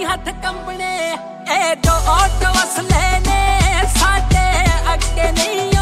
हथ कंबने ए जो ऑटो असले ने साडे अगे नहीं